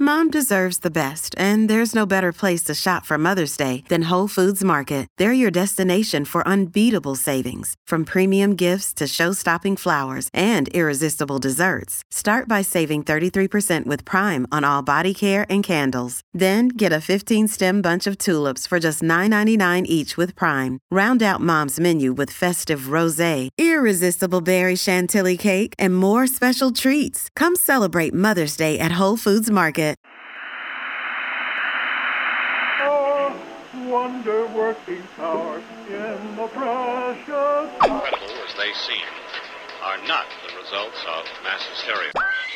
Mom deserves the best, and there's no better place to shop for Mother's Day than Whole Foods Market. They're your destination for unbeatable savings, from premium gifts to show-stopping flowers and irresistible desserts. Start by saving 33% with Prime on all body care and candles. Then get a 15-stem bunch of tulips for just $9.99 each with Prime. Round out Mom's menu with festive rosé, irresistible berry chantilly cake, and more special treats. Come celebrate Mother's Day at Whole Foods Market. Oh, wonder-working power in the precious... Incredible as they seem, are not the results of mass hysteria.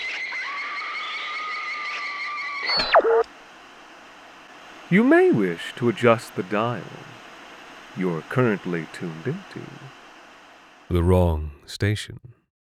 You may wish to adjust the dial. You're currently tuned into the wrong station.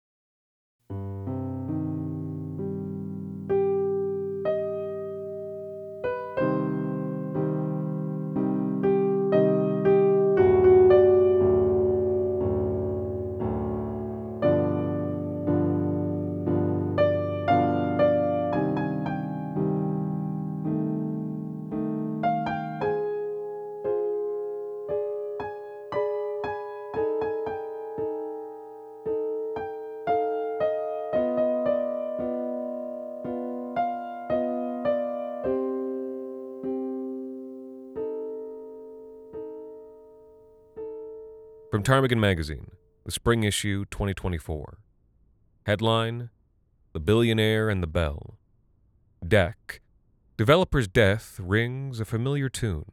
From Ptarmigan Magazine, the spring issue 2024. Headline, The Billionaire and the Bell. Deck, Developer's Death Rings a Familiar Tune.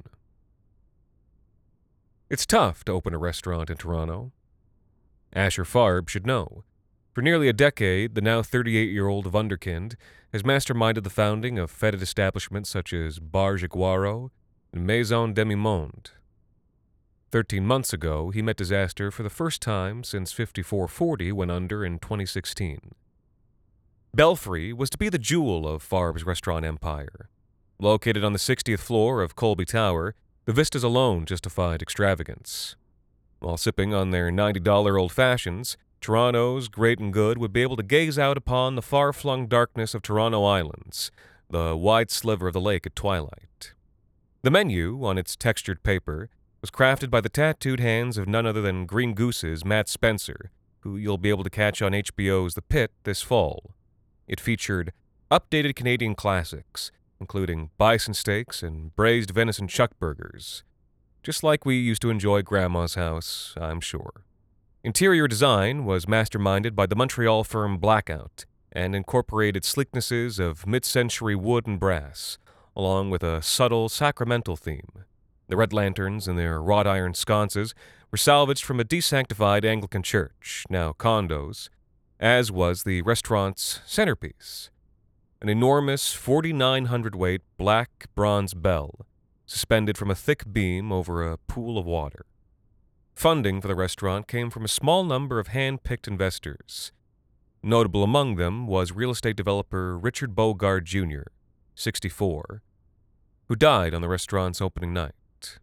It's tough to open a restaurant in Toronto. Asher Farb should know. For nearly a decade, the now 38-year-old Wunderkind has masterminded the founding of feted establishments such as Bar Jaguaro and Maison Demi-Monde. 13 months ago, he met disaster for the first time since 5440 went under in 2016. Belfry was to be the jewel of Farb's restaurant empire. Located on the 60th floor of Colby Tower, the vistas alone justified extravagance. While sipping on their $90 old-fashions, Toronto's great and good would be able to gaze out upon the far-flung darkness of Toronto Islands, the wide sliver of the lake at twilight. The menu, on its textured paper, was crafted by the tattooed hands of none other than Green Goose's Matt Spencer, who you'll be able to catch on HBO's The Pit this fall. It featured updated Canadian classics, including bison steaks and braised venison chuck burgers. Just like we used to enjoy Grandma's house, I'm sure. Interior design was masterminded by the Montreal firm Blackout and incorporated sleeknesses of mid-century wood and brass, along with a subtle sacramental theme. The red lanterns and their wrought iron sconces were salvaged from a desanctified Anglican church, now condos, as was the restaurant's centerpiece, an enormous 4,900-weight black bronze bell suspended from a thick beam over a pool of water. Funding for the restaurant came from a small number of hand-picked investors. Notable among them was real estate developer Richard Bogard Jr., 64, who died on the restaurant's opening night.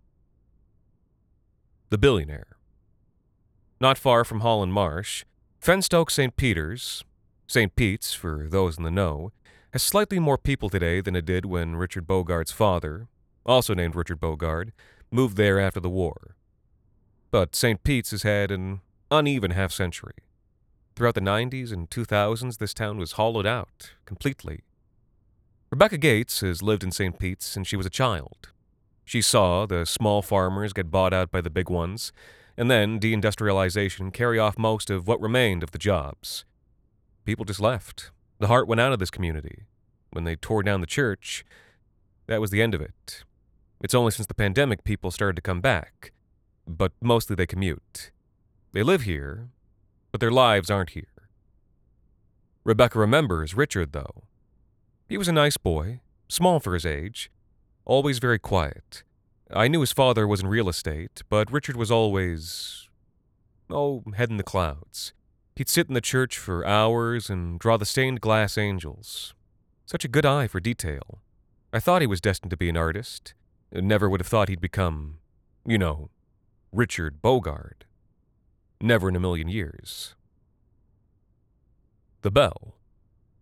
The Billionaire. Not far from Holland Marsh, Fenstoke St. Peter's, St. Pete's for those in the know, has slightly more people today than it did when Richard Bogard's father, also named Richard Bogard, moved there after the war. But St. Pete's has had an uneven half-century. Throughout the 90s and 2000s, this town was hollowed out, completely. Rebecca Gates has lived in St. Pete's since she was a child. She saw the small farmers get bought out by the big ones, and then deindustrialization carry off most of what remained of the jobs. People just left. The heart went out of this community. When they tore down the church, that was the end of it. It's only since the pandemic people started to come back, but mostly they commute. They live here, but their lives aren't here. Rebecca remembers Richard, though. He was a nice boy, small for his age, always very quiet. I knew his father was in real estate, but Richard was always, head in the clouds. He'd sit in the church for hours and draw the stained glass angels. Such a good eye for detail. I thought he was destined to be an artist. Never would have thought he'd become, Richard Bogard. Never in a million years. The Bell.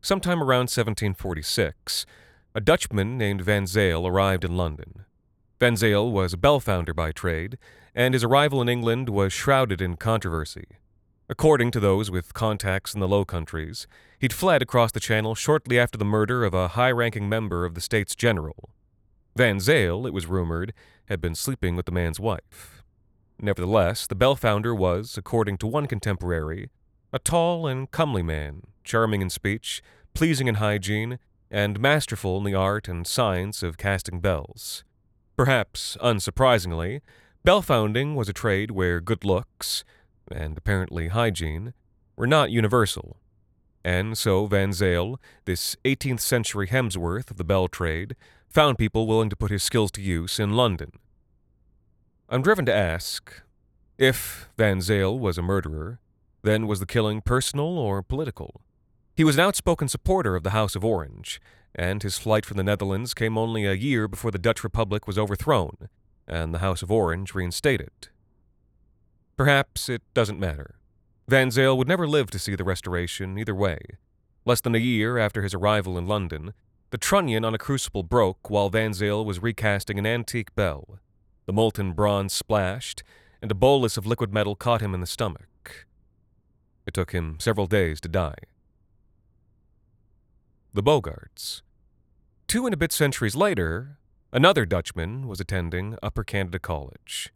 Sometime around 1746, a Dutchman named Van Zyl arrived in London. Van Zyl was a bell founder by trade, and his arrival in England was shrouded in controversy. According to those with contacts in the Low Countries, he'd fled across the Channel shortly after the murder of a high-ranking member of the States General. Van Zyl, it was rumored, had been sleeping with the man's wife. Nevertheless, the bell founder was, according to one contemporary, a tall and comely man, charming in speech, pleasing in hygiene, and masterful in the art and science of casting bells. Perhaps unsurprisingly, bell founding was a trade where good looks, and apparently hygiene, were not universal. And so Van Zyl, this 18th century Hemsworth of the bell trade, found people willing to put his skills to use in London. I'm driven to ask, if Van Zyl was a murderer, then was the killing personal or political? He was an outspoken supporter of the House of Orange, and his flight from the Netherlands came only a year before the Dutch Republic was overthrown and the House of Orange reinstated. Perhaps it doesn't matter. Van Zyl would never live to see the Restoration either way. Less than a year after his arrival in London, the trunnion on a crucible broke while Van Zyl was recasting an antique bell. The molten bronze splashed, and a bolus of liquid metal caught him in the stomach. It took him several days to die. The Bogarts. 2 and a bit centuries later, another Dutchman was attending Upper Canada College.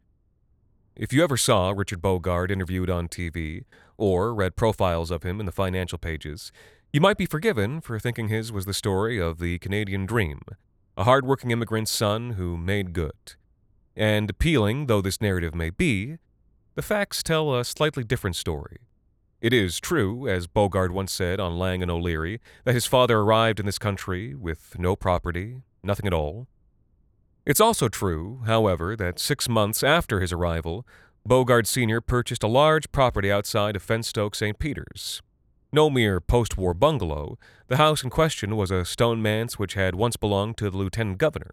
If you ever saw Richard Bogart interviewed on TV, or read profiles of him in the financial pages, you might be forgiven for thinking his was the story of the Canadian dream, a hard-working immigrant's son who made good. And appealing though this narrative may be, the facts tell a slightly different story. It is true, as Bogart once said on Lang and O'Leary, that his father arrived in this country with no property, nothing at all. It's also true, however, that 6 months after his arrival, Bogart Sr. purchased a large property outside of Fenstoke, St. Peters. No mere post-war bungalow, the house in question was a stone manse which had once belonged to the lieutenant governor.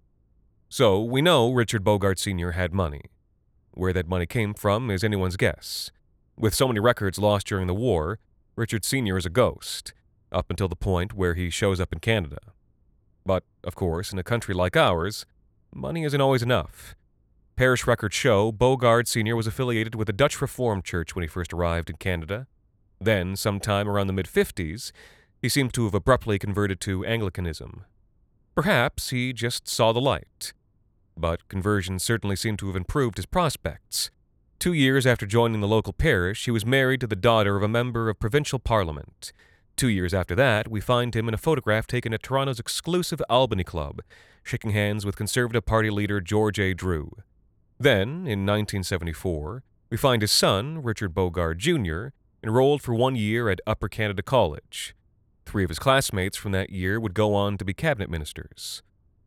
So we know Richard Bogart Sr. had money. Where that money came from is anyone's guess. With so many records lost during the war, Richard Sr. is a ghost, up until the point where he shows up in Canada. But, of course, in a country like ours, money isn't always enough. Parish records show Bogart Sr. was affiliated with the Dutch Reformed Church when he first arrived in Canada. Then, sometime around the mid-50s, he seems to have abruptly converted to Anglicanism. Perhaps he just saw the light. But conversion certainly seemed to have improved his prospects. 2 years after joining the local parish, he was married to the daughter of a member of provincial parliament. 2 years after that, we find him in a photograph taken at Toronto's exclusive Albany Club, shaking hands with Conservative Party leader George A. Drew. Then, in 1974, we find his son, Richard Bogart Jr., enrolled for 1 year at Upper Canada College. 3 of his classmates from that year would go on to be cabinet ministers.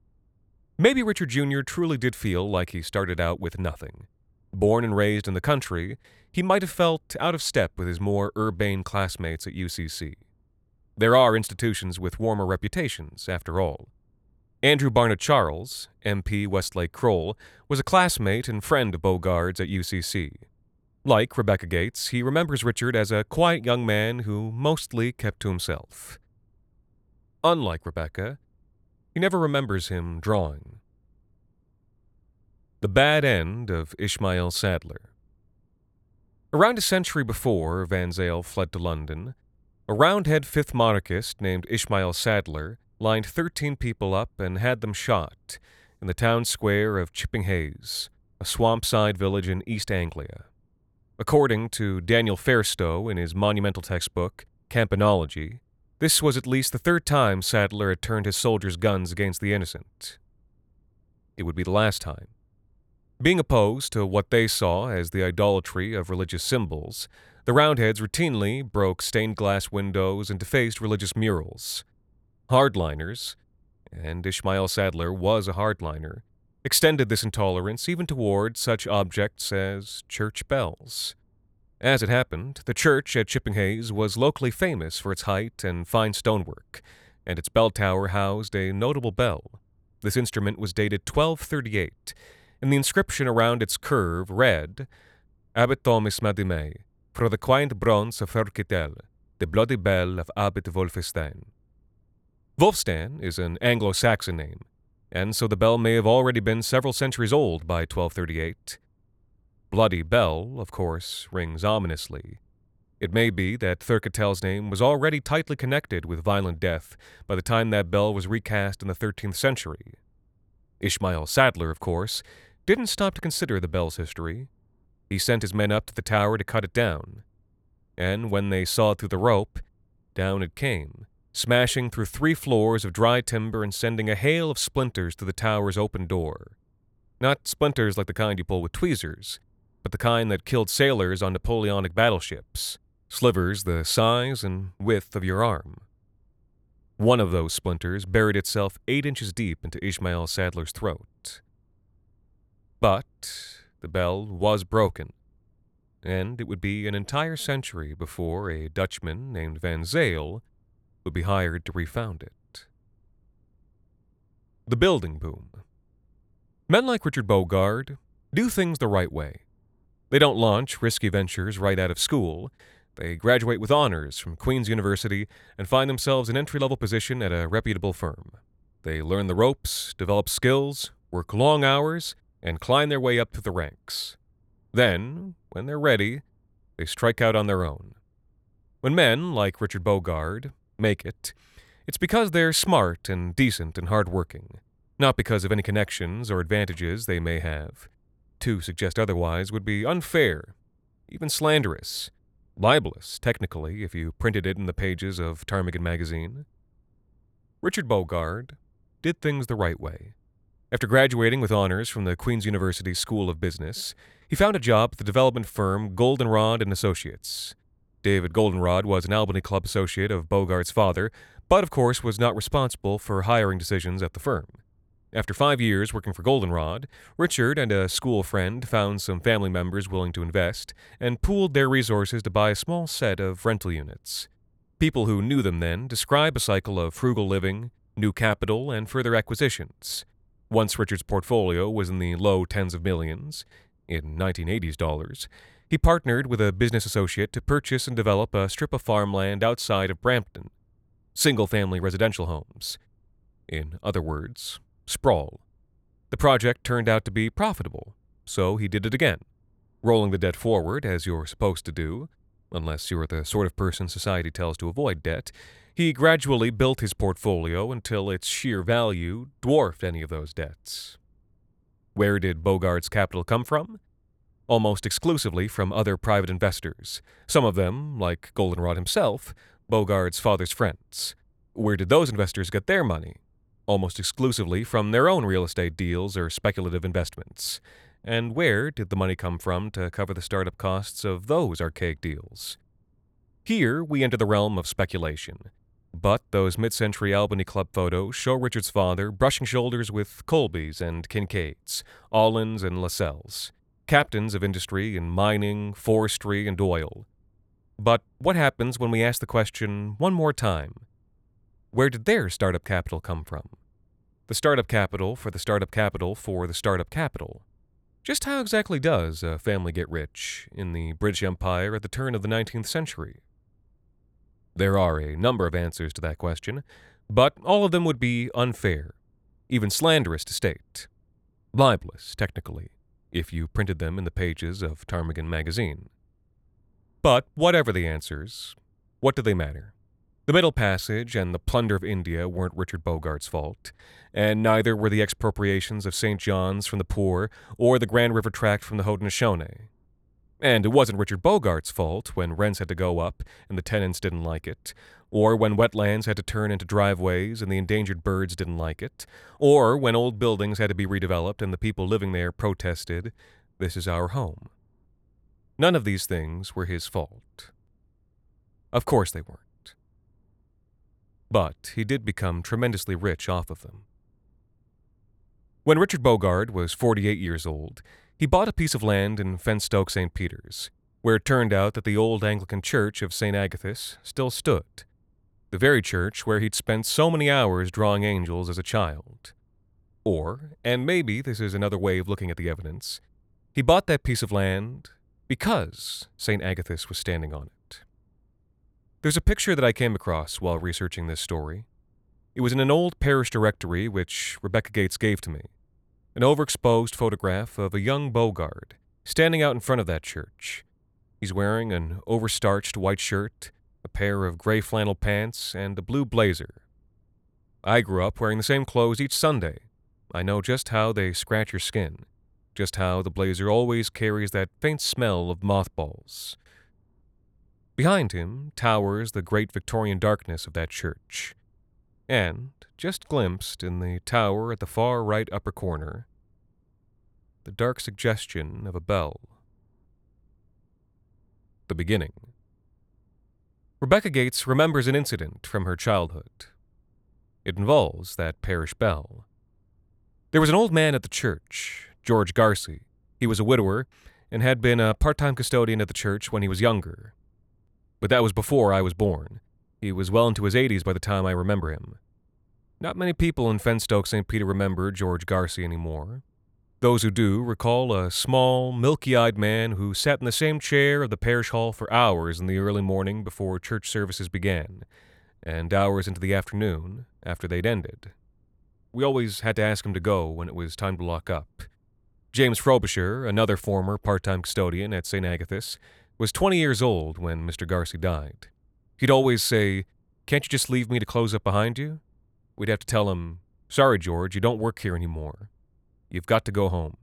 Maybe Richard Jr. truly did feel like he started out with nothing. Born and raised in the country, he might have felt out of step with his more urbane classmates at UCC. There are institutions with warmer reputations, after all. Andrew Barnett Charles, MP Westlake Kroll, was a classmate and friend of Bogart's at UCC. Like Rebecca Gates, he remembers Richard as a quiet young man who mostly kept to himself. Unlike Rebecca, he never remembers him drawing. The bad end of Ishmael Sadler. Around a century before Van Zyl fled to London, a Roundhead fifth monarchist named Ishmael Sadler lined 13 people up and had them shot in the town square of Chipping Hayes, a swamp-side village in East Anglia. According to Daniel Fairstow in his monumental textbook, Campanology, this was at least the 3rd time Sadler had turned his soldiers' guns against the innocent. It would be the last time. Being opposed to what they saw as the idolatry of religious symbols, the Roundheads routinely broke stained glass windows and defaced religious murals. Hardliners, and Ishmael Sadler was a hardliner, extended this intolerance even toward such objects as church bells. As it happened, the church at Chipping Hayes was locally famous for its height and fine stonework, and its bell tower housed a notable bell. This instrument was dated 1238, and the inscription around its curve read, Abbot Thomas Madime, for the quaint bronze of Ferquitel, the Bloody Bell of Abbot Wulfstan. Wulfstan is an Anglo-Saxon name, and so the bell may have already been several centuries old by 1238. Bloody Bell, of course, rings ominously. It may be that Thurkatel's name was already tightly connected with violent death by the time that bell was recast in the 13th century. Ishmael Sadler, of course, didn't stop to consider the bell's history. He sent his men up to the tower to cut it down. And when they saw it through the rope, down it came, smashing through 3 floors of dry timber and sending a hail of splinters through the tower's open door. Not splinters like the kind you pull with tweezers, but the kind that killed sailors on Napoleonic battleships, slivers the size and width of your arm. One of those splinters buried itself 8 inches deep into Ishmael Sadler's throat. But the bell was broken, and it would be an entire century before a Dutchman named Van Zyl would be hired to refound it. The building boom. Men like Richard Bogard do things the right way. They don't launch risky ventures right out of school. They graduate with honors from Queen's University and find themselves an entry-level position at a reputable firm. They learn the ropes, develop skills, work long hours, and climb their way up through the ranks. Then, when they're ready, they strike out on their own. When men, like Richard Bogard, make it, it's because they're smart and decent and hard-working, not because of any connections or advantages they may have. To suggest otherwise would be unfair, even slanderous, libelous, technically, if you printed it in the pages of Ptarmigan magazine. Richard Bogard did things the right way. After graduating with honors from the Queen's University School of Business, he found a job at the development firm Goldenrod and Associates. David Goldenrod was an Albany Club associate of Bogard's father, but of course was not responsible for hiring decisions at the firm. After 5 years working for Goldenrod, Richard and a school friend found some family members willing to invest and pooled their resources to buy a small set of rental units. People who knew them then describe a cycle of frugal living, new capital, and further acquisitions. Once Richard's portfolio was in the low tens of millions, in 1980s dollars, he partnered with a business associate to purchase and develop a strip of farmland outside of Brampton, single-family residential homes. In other words, sprawl. The project turned out to be profitable, so he did it again, rolling the debt forward as you're supposed to do, unless you're the sort of person society tells to avoid debt. He gradually built his portfolio until its sheer value dwarfed any of those debts. Where did Bogard's capital come from? Almost exclusively from other private investors, some of them, like Goldenrod himself, Bogard's father's friends. Where did those investors get their money? Almost exclusively from their own real estate deals or speculative investments. And where did the money come from to cover the startup costs of those archaic deals? Here we enter the realm of speculation. But those mid-century Albany Club photos show Richard's father brushing shoulders with Colbys and Kincaids, Allens and Lassells, captains of industry in mining, forestry, and oil. But what happens when we ask the question one more time? Where did their startup capital come from? The startup capital for the startup capital for the startup capital. Just how exactly does a family get rich in the British Empire at the turn of the 19th century? There are a number of answers to that question, but all of them would be unfair, even slanderous to state. Libelous, technically, if you printed them in the pages of Ptarmigan magazine. But whatever the answers, what do they matter? The Middle Passage and the plunder of India weren't Richard Bogard's fault, and neither were the expropriations of St. John's from the poor or the Grand River Tract from the Haudenosaunee. And it wasn't Richard Bogard's fault when rents had to go up and the tenants didn't like it, or when wetlands had to turn into driveways and the endangered birds didn't like it, or when old buildings had to be redeveloped and the people living there protested, "This is our home." None of these things were his fault. Of course they weren't. But he did become tremendously rich off of them. When Richard Bogard was 48 years old, he bought a piece of land in Fenstoke, St. Peter's, where it turned out that the old Anglican church of St. Agathis still stood, the very church where he'd spent so many hours drawing angels as a child. Or, and maybe this is another way of looking at the evidence, he bought that piece of land because St. Agathis was standing on it. There's a picture that I came across while researching this story. It was in an old parish directory which Rebecca Gates gave to me. An overexposed photograph of a young Bogard standing out in front of that church. He's wearing an overstarched white shirt, a pair of gray flannel pants, and a blue blazer. I grew up wearing the same clothes each Sunday. I know just how they scratch your skin, just how the blazer always carries that faint smell of mothballs. Behind him towers the great Victorian darkness of that church, and, just glimpsed in the tower at the far right upper corner, the dark suggestion of a bell. The beginning. Rebecca Gates remembers an incident from her childhood. It involves that parish bell. There was an old man at the church, George Garcy. He was a widower and had been a part-time custodian at the church when he was younger. But that was before I was born. He was well into his 80s by the time I remember him. Not many people in Fenstoke St. Peter remember George Garcy anymore. Those who do recall a small, milky-eyed man who sat in the same chair of the parish hall for hours in the early morning before church services began, and hours into the afternoon after they'd ended. We always had to ask him to go when it was time to lock up. James Frobisher, another former part-time custodian at St. Agatha's, was 20 years old when Mr. Garcy died. He'd always say, "Can't you just leave me to close up behind you?" We'd have to tell him, "Sorry, George, you don't work here anymore. You've got to go home."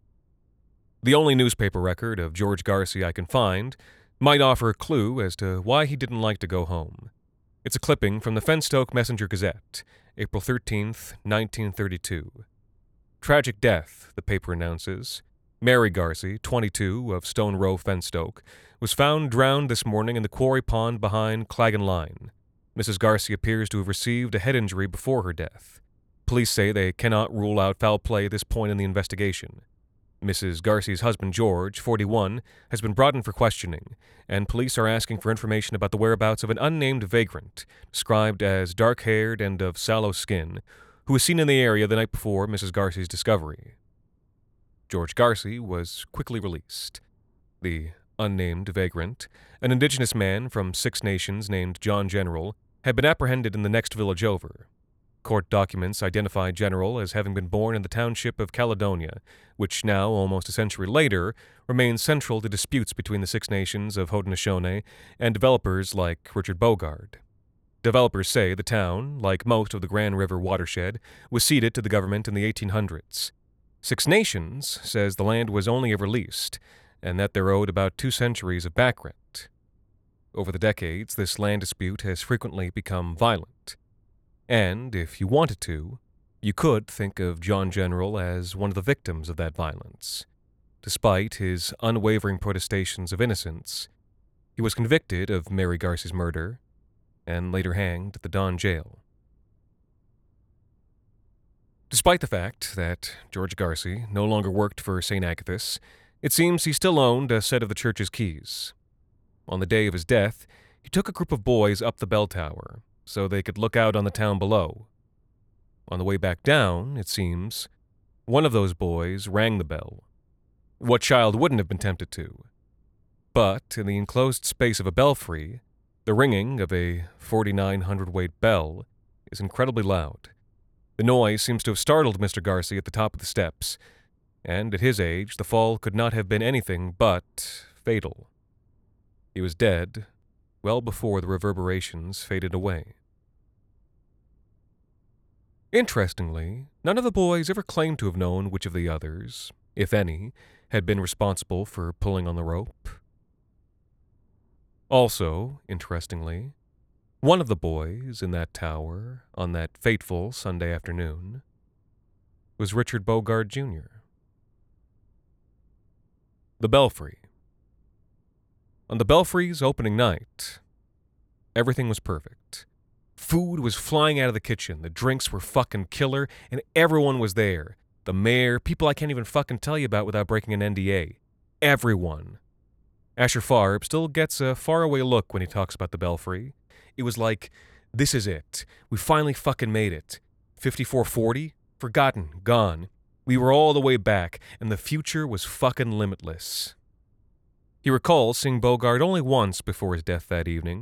The only newspaper record of George Garcy I can find might offer a clue as to why he didn't like to go home. It's a clipping from the Fenstoke Messenger Gazette, April 13th, 1932. Tragic death, the paper announces. Mary Garcy, 22, of Stone Row, Fenstoke, was found drowned this morning in the quarry pond behind Clagan Line. Mrs. Garcy appears to have received a head injury before her death. Police say they cannot rule out foul play at this point in the investigation. Mrs. Garcy's husband, George, 41, has been brought in for questioning, and police are asking for information about the whereabouts of an unnamed vagrant, described as dark-haired and of sallow skin, who was seen in the area the night before Mrs. Garcy's discovery. George Garcy was quickly released. The unnamed vagrant, an indigenous man from Six Nations named John General, had been apprehended in the next village over. Court documents identified General as having been born in the township of Caledonia, which now, almost a century later, remains central to disputes between the Six Nations of Haudenosaunee and developers like Richard Bogard. Developers say the town, like most of the Grand River watershed, was ceded to the government in the 1800s. Six Nations says the land was only ever leased, and that they're owed about 2 centuries of back rent. Over the decades, this land dispute has frequently become violent. And, if you wanted to, you could think of John General as one of the victims of that violence. Despite his unwavering protestations of innocence, he was convicted of Mary Garcy's murder and later hanged at the Don Jail. Despite the fact that George Garcy no longer worked for St. Agatha's, it seems he still owned a set of the church's keys. On the day of his death, he took a group of boys up the bell tower so they could look out on the town below. On the way back down, it seems, one of those boys rang the bell. What child wouldn't have been tempted to? But in the enclosed space of a belfry, the ringing of a 4,900-weight bell is incredibly loud. The noise seems to have startled Mr. Garcy at the top of the steps, and at his age, the fall could not have been anything but fatal. He was dead well before the reverberations faded away. Interestingly, none of the boys ever claimed to have known which of the others, if any, had been responsible for pulling on the rope. Also, interestingly, one of the boys in that tower on that fateful Sunday afternoon was Richard Bogard, Jr. The Belfry. On the Belfry's opening night, everything was perfect. Food was flying out of the kitchen, the drinks were fucking killer, and everyone was there. The mayor, people I can't even fucking tell you about without breaking an NDA. Everyone. Asher Farb still gets a faraway look when he talks about the Belfry. It was like, this is it. We finally fucking made it. 5440? Forgotten. Gone. We were all the way back, and the future was fucking limitless. He recalls seeing Bogard only once before his death that evening,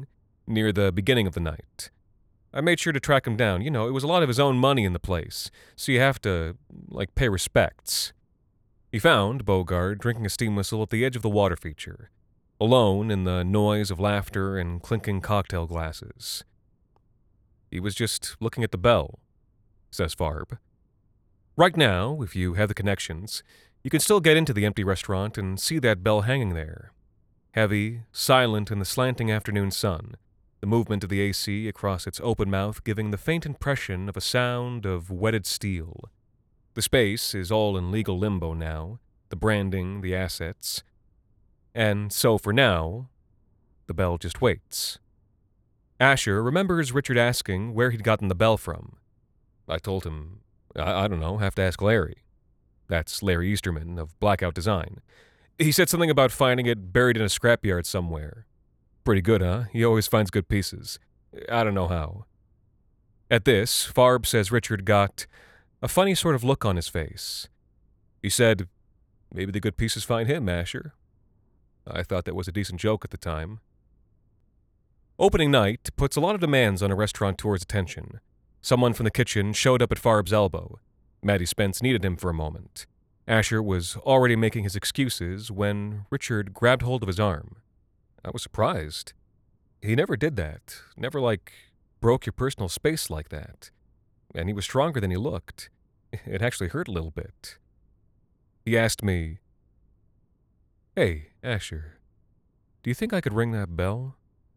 near the beginning of the night. I made sure to track him down. It was a lot of his own money in the place, so you have to, pay respects. He found Bogard drinking a steam whistle at the edge of the water feature, alone in the noise of laughter and clinking cocktail glasses. He was just looking at the bell, says Farb. Right now, if you have the connections, you can still get into the empty restaurant and see that bell hanging there. Heavy, silent in the slanting afternoon sun, the movement of the AC across its open mouth giving the faint impression of a sound of wetted steel. The space is all in legal limbo now, the branding, the assets. And so for now, the bell just waits. Asher remembers Richard asking where he'd gotten the bell from. I told him, I don't know, have to ask Larry. That's Larry Easterman of Blackout Design. He said something about finding it buried in a scrapyard somewhere. Pretty good, huh? He always finds good pieces. I don't know how. At this, Farb says Richard got a funny sort of look on his face. He said, maybe the good pieces find him, Asher. I thought that was a decent joke at the time. Opening night puts a lot of demands on a restaurateur's attention. Someone from the kitchen showed up at Farb's elbow. Matty Spence needed him for a moment. Asher was already making his excuses when Richard grabbed hold of his arm. I was surprised. He never did that. Never, broke your personal space like that. And he was stronger than he looked. It actually hurt a little bit. He asked me, Hey, Asher, do you think I could ring that bell?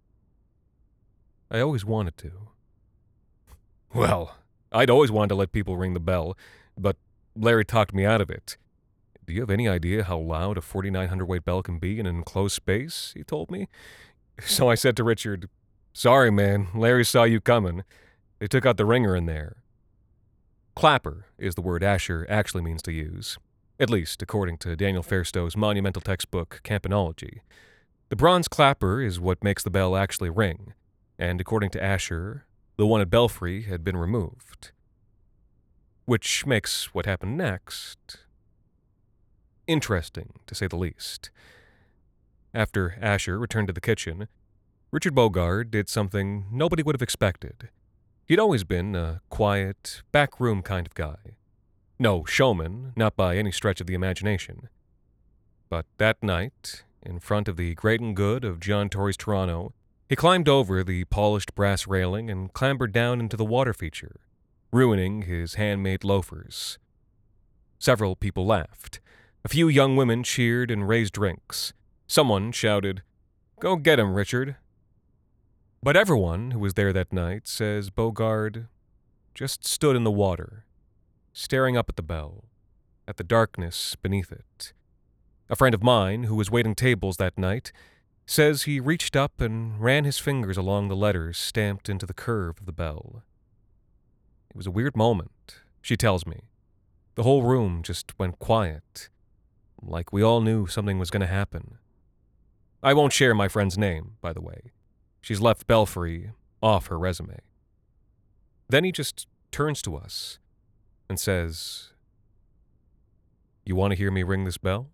I always wanted to. Well, I'd always wanted to let people ring the bell, but Larry talked me out of it. Do you have any idea how loud a 4,900 weight bell can be in an enclosed space? He told me. So I said to Richard, Sorry, man, Larry saw you coming. They took out the ringer in there. Clapper is the word Asher actually means to use, at least according to Daniel Fairstow's monumental textbook, Campanology. The bronze clapper is what makes the bell actually ring, and according to Asher, the one at Belfry had been removed. Which makes what happened next interesting, to say the least. After Asher returned to the kitchen, Richard Bogard did something nobody would have expected. He'd always been a quiet, backroom kind of guy. No showman, not by any stretch of the imagination. But that night, in front of the great and good of John Tory's Toronto, he climbed over the polished brass railing and clambered down into the water feature, ruining his handmade loafers. Several people laughed. A few young women cheered and raised drinks. Someone shouted, Go get him, Richard. But everyone who was there that night says Bogard just stood in the water, staring up at the bell, at the darkness beneath it. A friend of mine who was waiting tables that night says he reached up and ran his fingers along the letters stamped into the curve of the bell. It was a weird moment, she tells me. The whole room just went quiet, like we all knew something was going to happen. I won't share my friend's name, by the way. She's left Belfry off her resume. Then he just turns to us and says, You want to hear me ring this bell?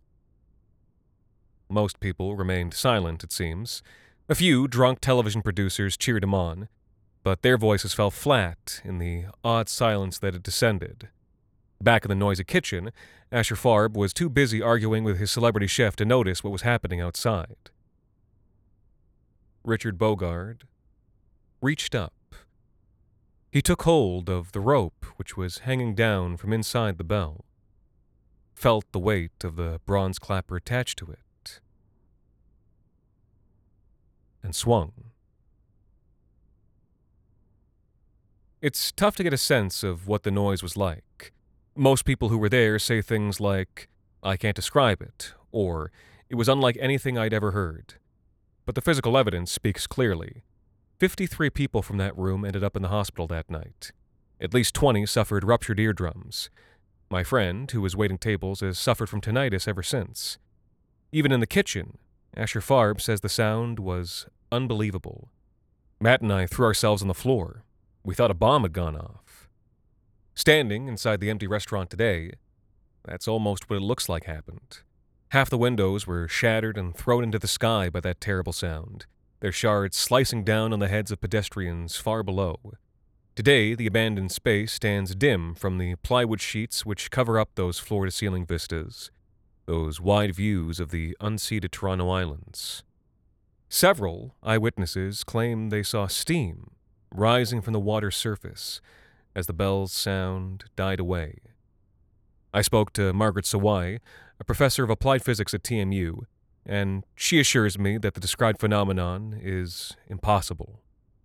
Most people remained silent, it seems. A few drunk television producers cheered him on, but their voices fell flat in the odd silence that had descended. Back in the noisy kitchen, Asher Farb was too busy arguing with his celebrity chef to notice what was happening outside. Richard Bogard reached up. He took hold of the rope which was hanging down from inside the bell, felt the weight of the bronze clapper attached to it, and swung. It's tough to get a sense of what the noise was like. Most people who were there say things like, I can't describe it, or it was unlike anything I'd ever heard. But the physical evidence speaks clearly. 53 people from that room ended up in the hospital that night. At least 20 suffered ruptured eardrums. My friend, who was waiting tables, has suffered from tinnitus ever since. Even in the kitchen, Asher Farb says the sound was unbelievable. Matt and I threw ourselves on the floor. We thought a bomb had gone off. Standing inside the empty restaurant today, that's almost what it looks like happened. Half the windows were shattered and thrown into the sky by that terrible sound. their shards slicing down on the heads of pedestrians far below. Today, the abandoned space stands dim from the plywood sheets which cover up those floor-to-ceiling vistas, those wide views of the unceded Toronto Islands. Several eyewitnesses claim they saw steam rising from the water's surface as the bell's sound died away. I spoke to Margaret Sawai, a professor of applied physics at TMU, and she assures me that the described phenomenon is impossible.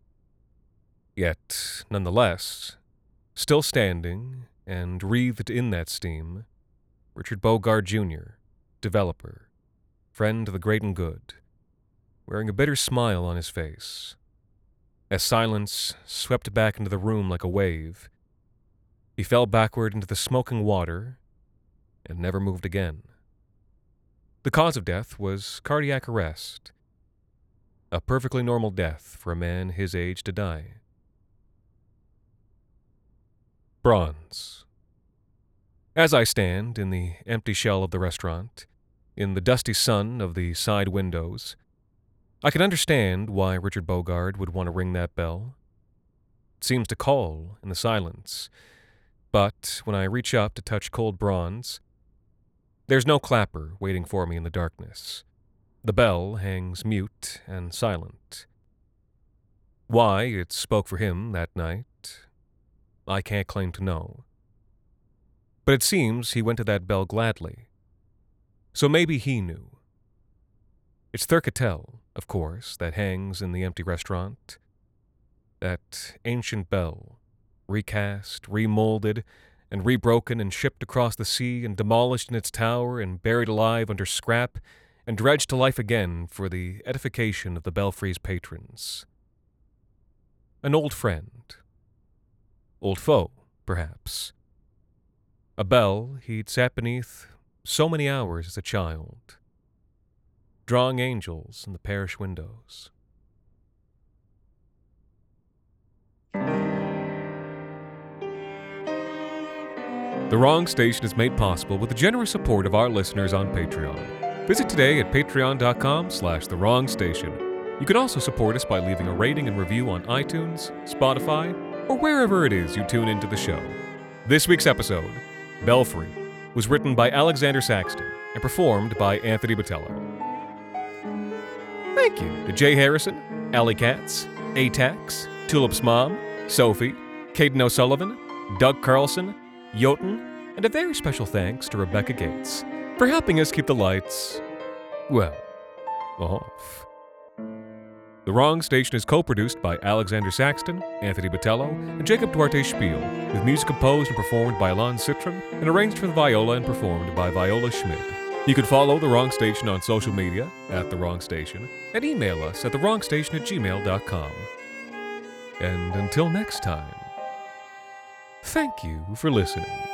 Yet, nonetheless, still standing and wreathed in that steam, Richard Bogard Jr., developer, friend of the great and good, wearing a bitter smile on his face. As silence swept back into the room like a wave, he fell backward into the smoking water and never moved again. The cause of death was cardiac arrest, a perfectly normal death for a man his age to die. Bronze. As I stand in the empty shell of the restaurant, in the dusty sun of the side windows, I can understand why Richard Bogard would want to ring that bell. It seems to call in the silence, but when I reach up to touch cold bronze, there's no clapper waiting for me in the darkness. The bell hangs mute and silent. Why it spoke for him that night, I can't claim to know. But it seems he went to that bell gladly. So maybe he knew. It's Thurkatel, of course, that hangs in the empty restaurant. That ancient bell, recast, remolded, and rebroken and shipped across the sea and demolished in its tower and buried alive under scrap and dredged to life again for the edification of the belfry's patrons. An old friend. Old foe, perhaps. A bell he'd sat beneath so many hours as a child, drawing angels in the parish windows. The Wrong Station is made possible with the generous support of our listeners on Patreon. Visit today at patreon.com/thewrongstation. You can also support us by leaving a rating and review on iTunes, Spotify, or wherever it is you tune into the show. This week's episode, Belfry, was written by Alexander Saxton and performed by Anthony Botello. Thank you to Jay Harrison, Alley Katz, Atax, Tulip's mom, Sophie, Caden O'Sullivan, Doug Carlson, Jotun, and a very special thanks to Rebecca Gates for helping us keep the lights, well, off. The Wrong Station is co-produced by Alexander Saxton, Anthony Botello, and Jacob Duarte Spiel, with music composed and performed by Alon Citron and arranged for the viola and performed by Viola Schmidt. You can follow The Wrong Station on social media at The Wrong Station and email us at thewrongstation@gmail.com. And until next time, thank you for listening.